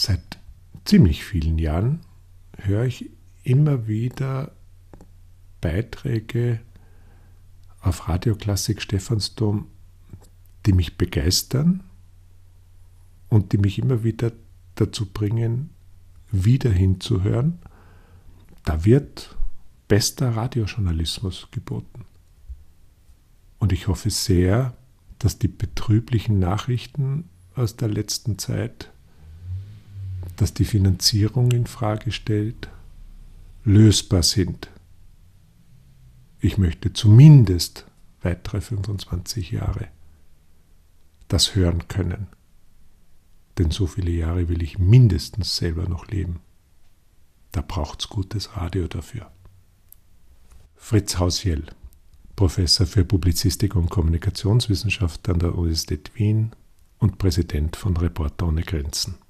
Seit ziemlich vielen Jahren höre ich immer wieder Beiträge auf Radio Klassik Stephansdom, die mich begeistern und die mich immer wieder dazu bringen, wieder hinzuhören. Da wird bester Radiojournalismus geboten. Und ich hoffe sehr, dass die betrüblichen Nachrichten aus der letzten Zeit, dass die Finanzierung in Frage stellt, lösbar sind. Ich möchte zumindest weitere 25 Jahre das hören können. Denn so viele Jahre will ich mindestens selber noch leben. Da braucht's gutes Radio dafür. Fritz Hausjell, Professor für Publizistik und Kommunikationswissenschaft an der Universität Wien und Präsident von Reporter ohne Grenzen.